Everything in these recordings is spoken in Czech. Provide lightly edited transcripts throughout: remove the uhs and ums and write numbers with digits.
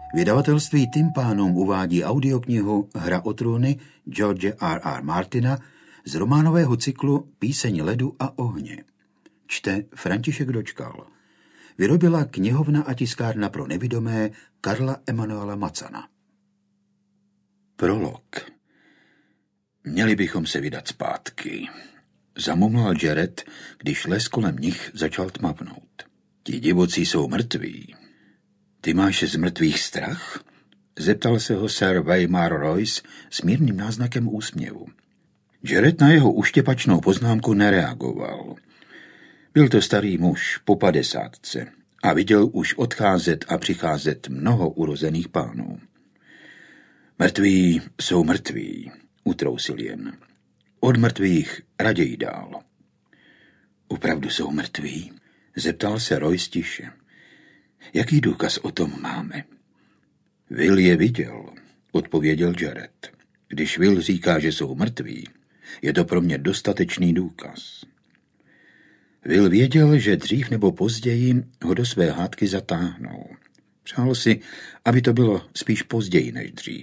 Vydavatelství Tympánum uvádí audioknihu Hra o trůny George R.R. Martina z románového cyklu Píseň ledu a ohně. Čte František Dočkal. Vyrobila knihovna a tiskárna pro nevidomé Karla Emanuela Macana. Prolog. Měli bychom se vydat zpátky, zamumlal Jared, když les kolem nich začal tmavnout. Ti divocí jsou mrtví. Ty máš z mrtvých strach? Zeptal se ho Sir Waymar Royce s mírným náznakem úsměvu. Jared na jeho uštěpačnou poznámku nereagoval. Byl to starý muž po 50 a viděl už odcházet a přicházet mnoho urozených pánů. Mrtví jsou mrtví, utrousil jen. Od mrtvých raději dál. Opravdu jsou mrtví? Zeptal se Royce tiše. Jaký důkaz o tom máme? Will je viděl, odpověděl Jared. Když Will říká, že jsou mrtví, je to pro mě dostatečný důkaz. Will věděl, že dřív nebo později ho do své hádky zatáhnou. Přál si, aby to bylo spíš později než dřív.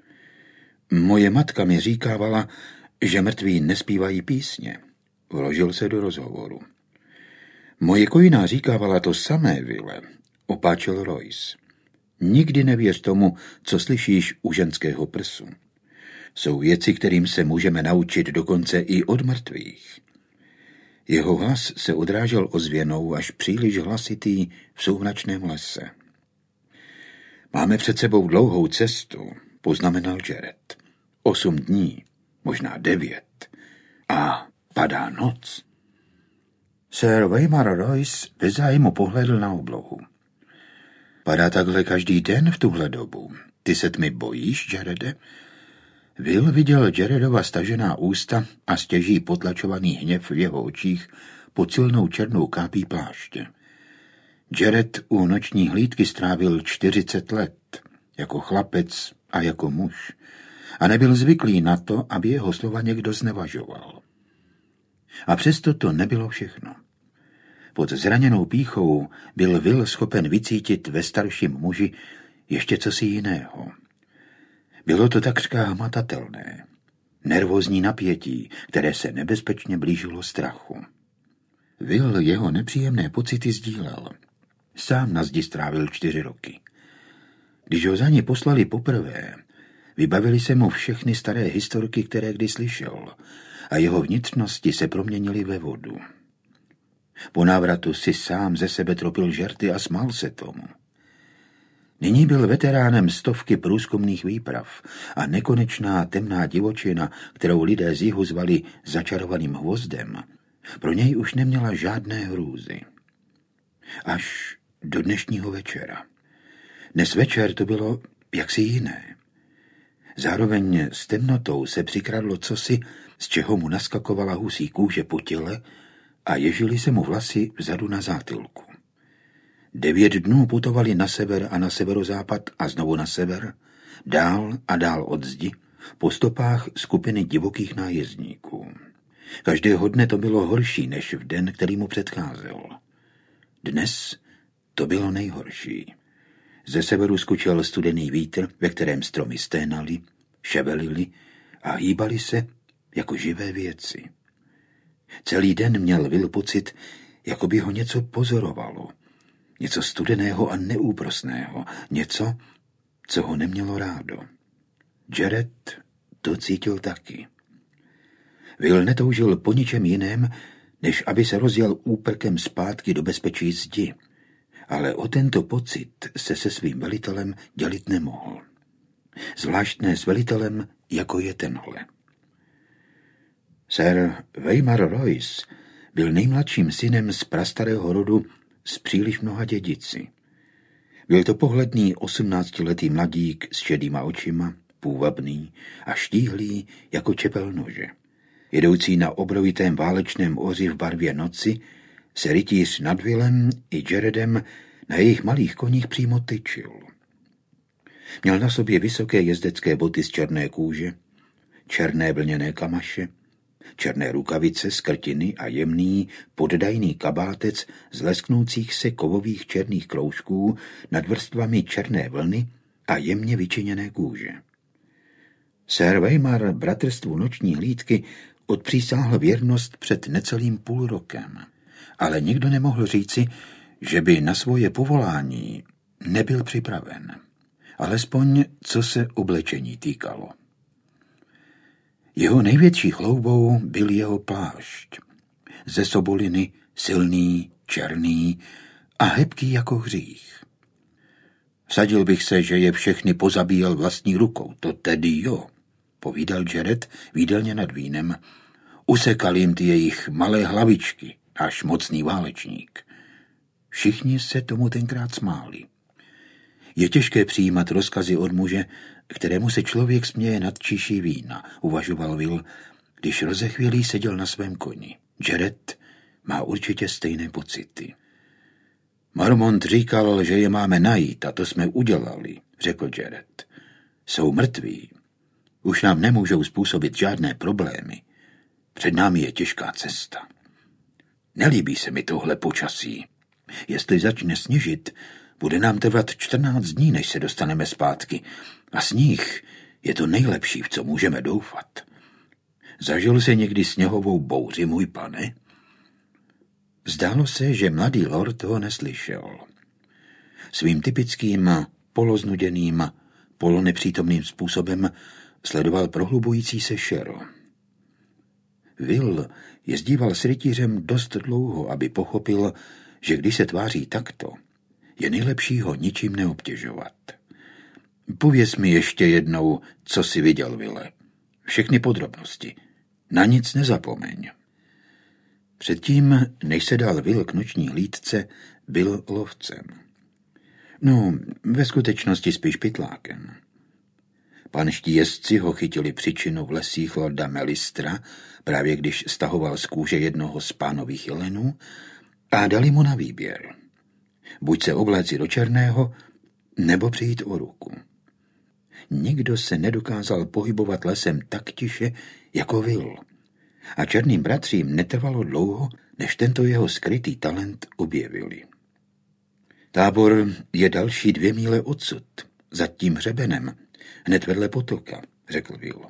Moje matka mi říkávala, že mrtví nespívají písně. Vložil se do rozhovoru. Moje kojina říkávala to samé, Ville, opáčil Royce. Nikdy nevěř tomu, co slyšíš u ženského prsu. Jsou věci, kterým se můžeme naučit dokonce i od mrtvých. Jeho hlas se odrážel ozvěnou až příliš hlasitý v soumračném lese. Máme před sebou dlouhou cestu, poznamenal Jared. 8 dní, možná 9. A padá noc. Sir Waymar Royce bez zájmu pohlédl na oblohu. Padá takhle každý den v tuhle dobu. Ty se tmy bojíš, Jarede? Will viděl Jaredova stažená ústa a stěží potlačovaný hněv v jeho očích pod silnou černou kápí pláště. Jared u noční hlídky strávil 40 let, jako chlapec a jako muž, a nebyl zvyklý na to, aby jeho slova někdo znevažoval. A přesto to nebylo všechno. Pod zraněnou pýchou byl Will schopen vycítit ve starším muži ještě cosi jiného. Bylo to takřka hmatatelné, nervózní napětí, které se nebezpečně blížilo strachu. Will jeho nepříjemné pocity sdílel. Sám na zdi strávil 4 roky. Když ho za ně poslali poprvé, vybavili se mu všechny staré historky, které kdy slyšel, a jeho vnitřnosti se proměnily ve vodu. Po návratu si sám ze sebe tropil žerty a smál se tomu. Nyní byl veteránem stovky průzkumných výprav a nekonečná temná divočina, kterou lidé z jihu zvali začarovaným hvozdem, pro něj už neměla žádné hrůzy. Až do dnešního večera. Dnes večer to bylo jaksi jiné. Zároveň s temnotou se přikradlo cosi, z čeho mu naskakovala husí kůže po těle a ježily se mu vlasy vzadu na zátylku. 9 dnů putovali na sever a na severozápad a znovu na sever, dál a dál od zdi, po stopách skupiny divokých nájezdníků. Každého dne to bylo horší než v den, který mu předcházel. Dnes to bylo nejhorší. Ze severu skučel studený vítr, ve kterém stromy sténaly, ševelily a hýbaly se jako živé věci. Celý den měl Will pocit, jako by ho něco pozorovalo. Něco studeného a neúprosného. Něco, co ho nemělo rádo. Jared to cítil taky. Will netoužil po ničem jiném, než aby se rozjel úprkem zpátky do bezpečí zdi. Ale o tento pocit se svým velitelem dělit nemohl. Zvlášť ne s velitelem, jako je tenhle. Sir Waymar Royce byl nejmladším synem z prastarého rodu s příliš mnoha dědici. Byl to pohledný 18letý mladík s šedýma očima, půvabný a štíhlý jako čepel nože. Jedoucí na obrovitém válečném oři v barvě noci se rytíř nad Willem i Jaredem na jejich malých koních přímo tyčil. Měl na sobě vysoké jezdecké boty z černé kůže, černé vlněné kamaše, černé rukavice z krtiny a jemný, poddajný kabátec z lesknoucích se kovových černých kroužků nad vrstvami černé vlny a jemně vyčiněné kůže. Sir Weimar bratrstvu noční hlídky odpřísáhl věrnost před necelým půl rokem, ale nikdo nemohl říci, že by na svoje povolání nebyl připraven, alespoň co se oblečení týkalo. Jeho největší chloubou byl jeho plášť, ze soboliny, silný, černý a hebký jako hřích. Vsadil bych se, že je všechny pozabíjel vlastní rukou, to tedy jo, povídal Jared výdelně nad vínem. Usekal jim ty jejich malé hlavičky, až mocný válečník. Všichni se tomu tenkrát smáli. Je těžké přijímat rozkazy od muže, kterému se člověk směje nad číší vína, uvažoval Will, když rozechvělý seděl na svém koni. Jared má určitě stejné pocity. Marmont říkal, že je máme najít, a to jsme udělali, řekl Jared. Jsou mrtví. Už nám nemůžou způsobit žádné problémy. Před námi je těžká cesta. Nelíbí se mi tohle počasí. Jestli začne sněžit, bude nám trvat 14 dní, než se dostaneme zpátky. A sníh je to nejlepší, v co můžeme doufat. Zažil se někdy sněhovou bouři, můj pane? Zdálo se, že mladý lord ho neslyšel. Svým typickým, poloznuděným, polonepřítomným způsobem sledoval prohlubující se šero. Will jezdíval s rytířem dost dlouho, aby pochopil, že když se tváří takto, je nejlepší ho ničím neobtěžovat. Pověz mi ještě jednou, co jsi viděl, Ville. Všechny podrobnosti. Na nic nezapomeň. Předtím, než se dal Will k noční hlídce, byl lovcem. No, ve skutečnosti spíš pytlákem. Panští jezdci ho chytili příčinu v lesích lorda Melistra, právě když stahoval z kůže jednoho z pánových jelenů, a dali mu na výběr. Buď se obléci do černého, nebo přijít o ruku. Nikdo se nedokázal pohybovat lesem tak tiše, jako Will. A černým bratřím netrvalo dlouho, než tento jeho skrytý talent objevili. Tábor je další 2 míle odsud, za tím hřebenem, hned vedle potoka, řekl Will.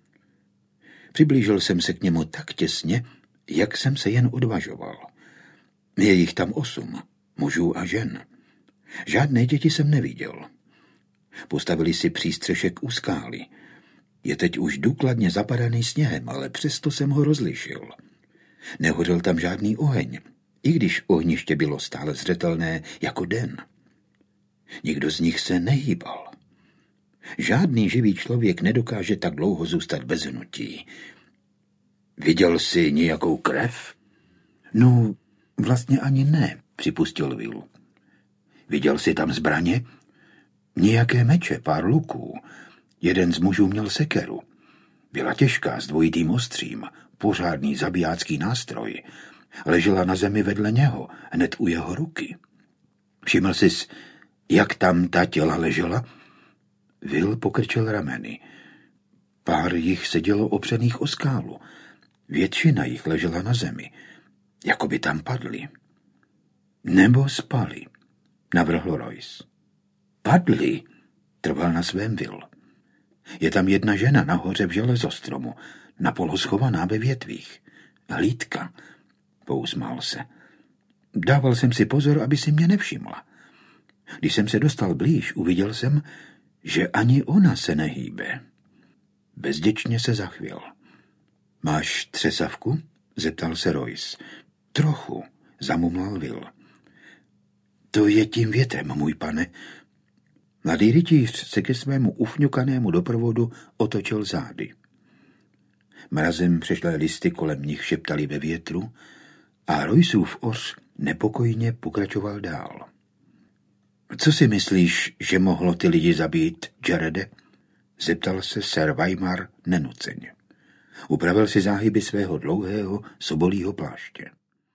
Přiblížil jsem se k němu tak těsně, jak jsem se jen odvažoval. Je jich tam 8, mužů a žen. Žádné děti jsem neviděl. Postavili si přístřešek u skály. Je teď už důkladně zapadaný sněhem, ale přesto jsem ho rozlišil. Nehořel tam žádný oheň, i když ohniště bylo stále zřetelné jako den. Nikdo z nich se nehýbal. Žádný živý člověk nedokáže tak dlouho zůstat bez hnutí. Viděl jsi nějakou krev? No, vlastně ani ne, připustil Will. Viděl jsi tam zbraně? Nějaké meče, pár luků. Jeden z mužů měl sekeru. Byla těžká, s dvojitým ostřím, pořádný zabijácký nástroj. Ležela na zemi vedle něho, hned u jeho ruky. Všiml jsi, jak tam ta těla ležela? Will pokrčil rameny. Pár jich sedělo opřených o skálu. Většina jich ležela na zemi, jako by tam padli. Nebo spali, navrhl Royce. Padli, trval na svém Will. Je tam jedna žena nahoře v železostromu, napolo schovaná ve větvích. Hlídka, pousmál se. Dával jsem si pozor, aby si mě nevšimla. Když jsem se dostal blíž, uviděl jsem, že ani ona se nehýbe. Bezděčně se zachvěl. Máš třesavku? Zeptal se Royce. Trochu, zamumlal Will. To je tím větrem, můj pane. Mladý rytíř se ke svému ufňukanému doprovodu otočil zády. Mrazem přešlé listy kolem nich šeptali ve větru a Royceův oř nepokojně pokračoval dál. Co si myslíš, že mohlo ty lidi zabít, Jarede? Zeptal se Sir Weimar nenuceně. Upravil si záhyby svého dlouhého sobolího pláště.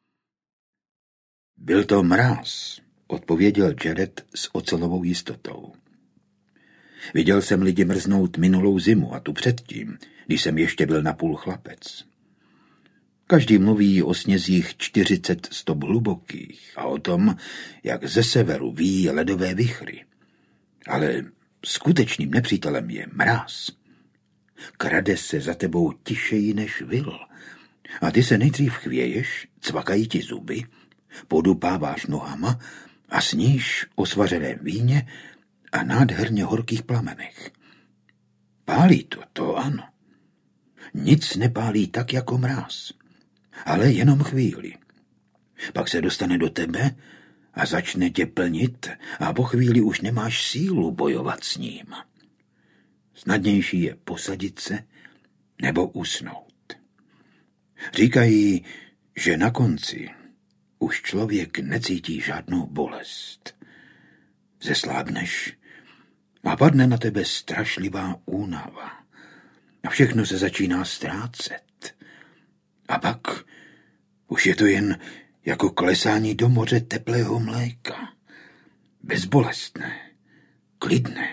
Byl to mráz, odpověděl Jared s ocelovou jistotou. Viděl jsem lidi mrznout minulou zimu a tu předtím, když jsem ještě byl napůl chlapec. Každý mluví o snězích 40 stop hlubokých a o tom, jak ze severu víjí ledové vichry. Ale skutečným nepřítelem je mráz. Krade se za tebou tišeji než vil. A ty se nejdřív chvěješ, cvakají ti zuby, podupáváš nohama a sníš o svařeném víně a nádherně horkých plamenech. Pálí to ano. Nic nepálí tak jako mráz, ale jenom chvíli. Pak se dostane do tebe a začne tě plnit a po chvíli už nemáš sílu bojovat s ním. Snadnější je posadit se nebo usnout. Říkají, že na konci už člověk necítí žádnou bolest. Zeslábneš a padne na tebe strašlivá únava. A všechno se začíná ztrácet. A pak už je to jen jako klesání do moře teplého mléka. Bezbolestné, klidné.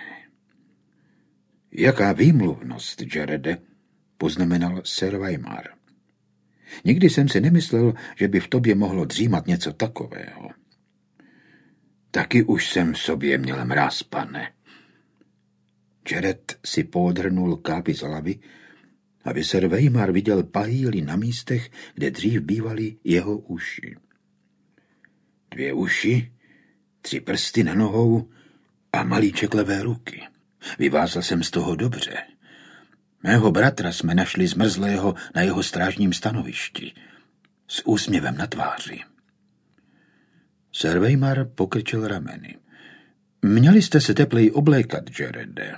Jaká výmluvnost, Jarede, poznamenal Sir Weimar. Nikdy jsem si nemyslel, že by v tobě mohlo dřímat něco takového. Taky už jsem v sobě měl mráz, pane. Jared si podhrnul kápy z hlavy, aby Sir Weimar viděl pahýly na místech, kde dřív bývaly jeho uši. 2 uši, 3 prsty na nohou a malíček levé ruky. Vyvázal jsem z toho dobře. Mého bratra jsme našli zmrzlého na jeho strážním stanovišti, s úsměvem na tváři. Sir Weimar pokrčil rameny. Měli jste se tepleji oblékat, Jarede.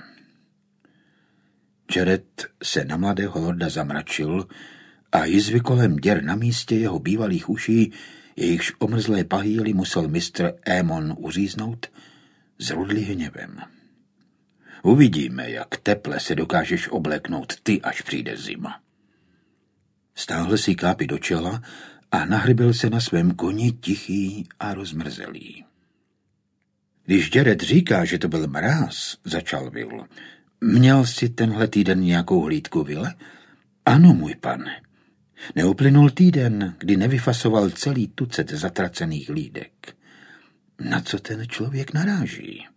Jared se na mladého lorda zamračil a jizvy kolem děr na místě jeho bývalých uší, jejichž omrzlé pahýly musel mistr Émon uříznout, zrudli hněvem. Uvidíme, jak teple se dokážeš obléknout ty, až přijde zima. Stáhl si kápy do čela a nahrybil se na svém koni tichý a rozmrzelý. Když Jared říká, že to byl mráz, začal Will. Měl jsi tenhle týden nějakou hlídku, Ville? Ano, můj pane. Neuplynul týden, kdy nevyfasoval celý tucet zatracených hlídek. Na co ten člověk naráží?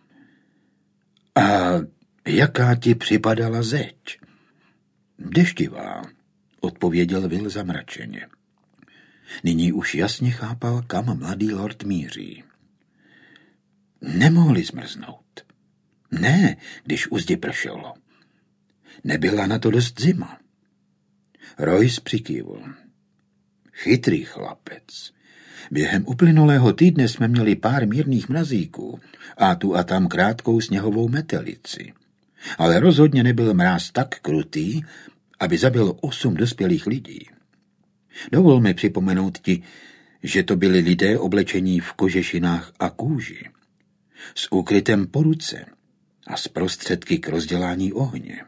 A jaká ti připadala zeď? Deštivá, odpověděl Will zamračeně. Nyní už jasně chápal, kam mladý lord míří. Nemohli zmrznout. Ne, když u zdi pršelo. Nebyla na to dost zima. Royce přikývl. Chytrý chlapec. Během uplynulého týdne jsme měli pár mírných mrazíků a tu a tam krátkou sněhovou metelici. Ale rozhodně nebyl mráz tak krutý, aby zabil 8 dospělých lidí. Dovol mi připomenout ti, že to byli lidé oblečení v kožešinách a kůži, s úkrytem po ruce a s prostředky k rozdělání ohně.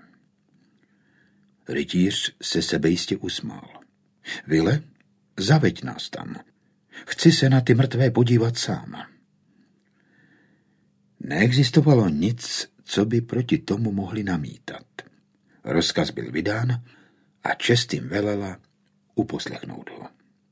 Rytíř se sebejistě usmál. Ville, zaveď nás tam. Chci se na ty mrtvé podívat sám. Neexistovalo nic, co by proti tomu mohli namítat. Rozkaz byl vydán a čest jim velela uposlechnout ho.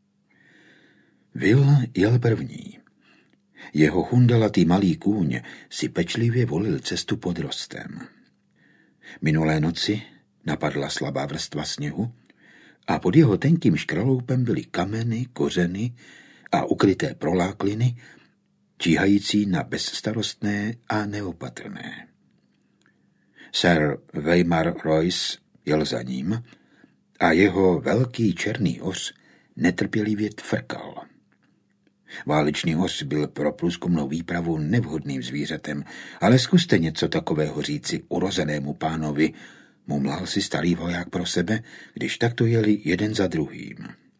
Will jel první. Jeho hundelatý malý kůň si pečlivě volil cestu pod rostem. Minulé noci napadla slabá vrstva sněhu a pod jeho tenkým škraloupem byly kameny, kořeny a ukryté prolákliny, číhající na bezstarostné a neopatrné. Sir Weimar Royce jel za ním a jeho velký černý oř netrpělivě tfrkal. Válečný oř byl pro průzkumnou výpravu nevhodným zvířetem, ale zkuste něco takového říci urozenému pánovi, mumlal si starý voják pro sebe, když takto jeli jeden za druhým.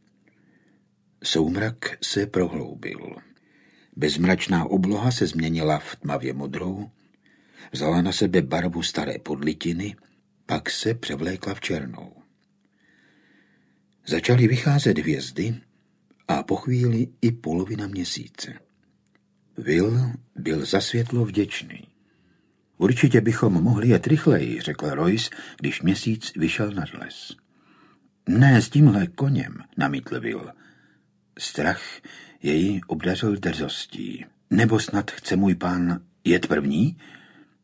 Soumrak se prohloubil. Bezmračná obloha se změnila v tmavě modrou, vzala na sebe barvu staré podlitiny, pak se převlékla v černou. Začaly vycházet hvězdy a po chvíli i polovina měsíce. Will byl za světlo vděčný. Určitě bychom mohli jet rychleji, řekl Royce, když měsíc vyšel nad les. Ne s tímhle koněm, namítl Will. Strach jej obdařil drzostí. Nebo snad chce můj pán jet první?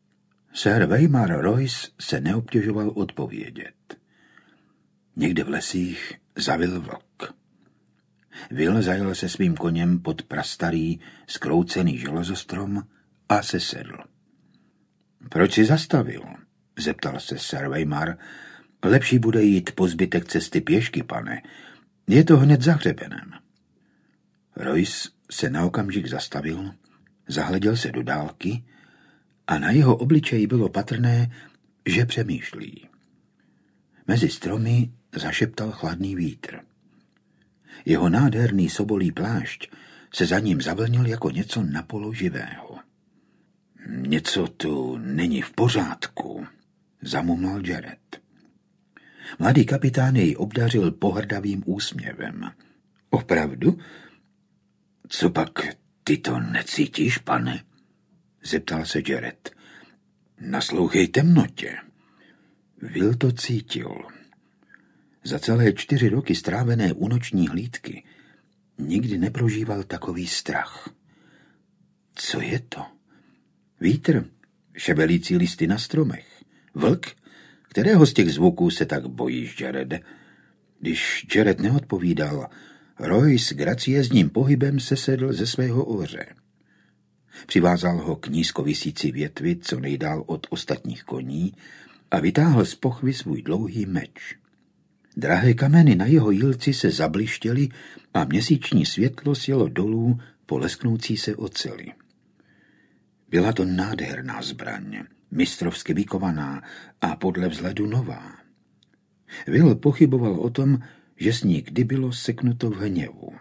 Sir Weimar Royce se neobtěžoval odpovědět. Někde v lesích zavil vlk. Will zajel se svým koněm pod prastarý, zkroucený železostrom a sesedl. Proč si zastavil? Zeptal se Sir Weimar. Lepší bude jít po zbytek cesty pěšky, pane. Je to hned za hřebenem. Royce se na okamžik zastavil, zahleděl se do dálky a na jeho obličeji bylo patrné, že přemýšlí. Mezi stromy zašeptal chladný vítr. Jeho nádherný sobolí plášť se za ním zavlnil jako něco napoloživého. Něco tu není v pořádku, zamumlal Jared. Mladý kapitán jej obdařil pohrdavým úsměvem. Opravdu? Co pak ty to necítíš, pane? Zeptal se Jared. Naslouchej temnotě. Will to cítil. Za celé 4 roky strávené u noční hlídky nikdy neprožíval takový strach. Co je to? Vítr, šebelící listy na stromech. Vlk? Kterého z těch zvuků se tak bojíš, Jarede? Když Jared neodpovídal, Royce graciézním pohybem sesedl ze svého oře. Přivázal ho k nízko visící větvi co nejdál od ostatních koní a vytáhl z pochvy svůj dlouhý meč. Drahé kameny na jeho jílci se zablištěly a měsíční světlo sjelo dolů po lesknoucí se oceli. Byla to nádherná zbraň, mistrovsky vykovaná a podle vzhledu nová. Will pochyboval o tom, že s ní kdy bylo seknuto v hněvu.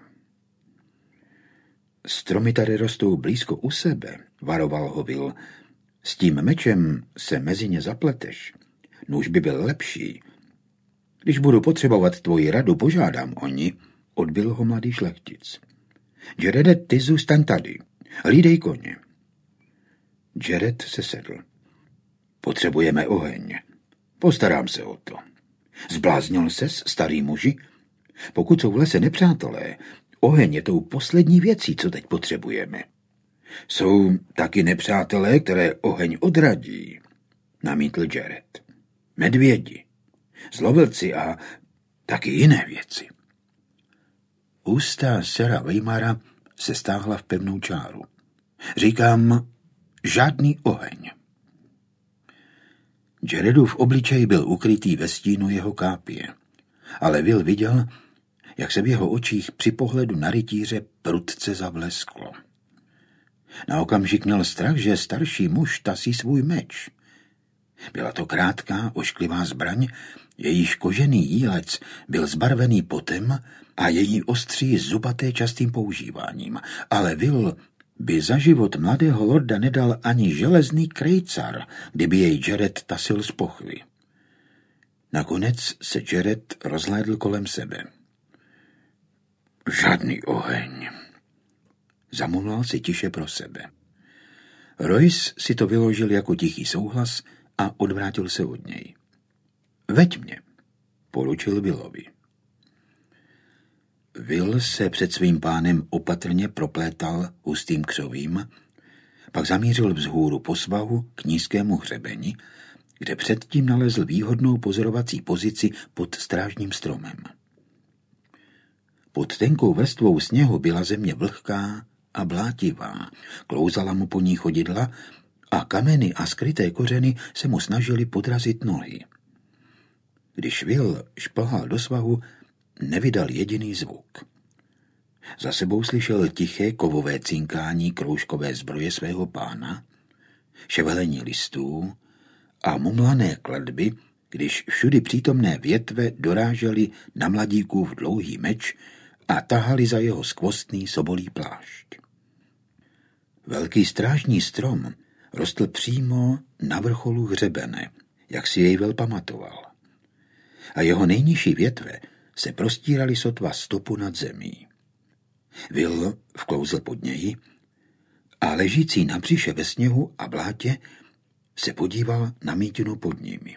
Stromy tady rostou blízko u sebe, varoval ho Will. S tím mečem se mezi ně zapleteš. Nůž by byl lepší. Když budu potřebovat tvoji radu, požádám o ní, odbil ho mladý šlechtic. Jarede, ty zůstaň tady. Hlídej koně. Jared se sedl. Potřebujeme oheň. Postarám se o to. Zbláznil ses, starý muži? Pokud jsou v lese nepřátelé, oheň je tou poslední věcí, co teď potřebujeme. Jsou taky nepřátelé, které oheň odradí, namítl Jared. Medvědi, zlovlci a taky jiné věci. Ústa Sira Weimara se stáhla v pevnou čáru. Říkám, žádný oheň. Jaredův obličej byl ukrytý ve stínu jeho kápě, ale Will viděl, jak se v jeho očích při pohledu na rytíře prudce zablesklo. Na okamžik měl strach, že starší muž tasí svůj meč. Byla to krátká, ošklivá zbraň, jejíž kožený jílec byl zbarvený potem a její ostří zubaté častým používáním, ale Will by za život mladého lorda nedal ani železný krejcar, kdyby jej Jared tasil z pochvy. Nakonec se Jared rozhlédl kolem sebe. Žádný oheň. Zamumlal si tiše pro sebe. Royce si to vyložil jako tichý souhlas a odvrátil se od něj. Veď mě, poručil Willovi. Will se před svým pánem opatrně proplétal hustým křovím, pak zamířil vzhůru po svahu k nízkému hřebeni, kde předtím nalezl výhodnou pozorovací pozici pod strážním stromem. Pod tenkou vrstvou sněhu byla země vlhká a blátivá, klouzala mu po ní chodidla a kameny a skryté kořeny se mu snažily podrazit nohy. Když Will šplhal do svahu, nevydal jediný zvuk. Za sebou slyšel tiché kovové cinkání kroužkové zbroje svého pána, ševelení listů a mumlané kladby, když všudy přítomné větve dorážely na mladíkův dlouhý meč a tahali za jeho skvostný sobolí plášť. Velký strážní strom rostl přímo na vrcholu hřebene, jak si jej Will pamatoval. A jeho nejnižší větve se prostíraly sotva stopu nad zemí. Will vklouzl pod něj a ležící na břiše ve sněhu a blátě se podíval na mítinu pod nimi.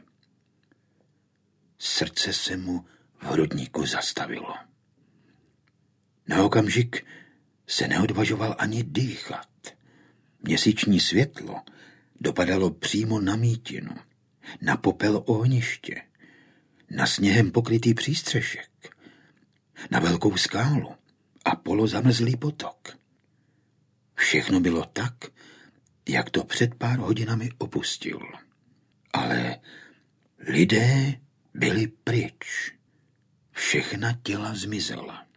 Srdce se mu v hrudníku zastavilo. Na okamžik se neodvažoval ani dýchat. Měsíční světlo Dopadalo přímo na mítinu, na popel ohniště, na sněhem pokrytý přístřešek, na velkou skálu a polozamrzlý potok. Všechno bylo tak, jak to před pár hodinami opustil. Ale lidé byli pryč. Všechna těla zmizela.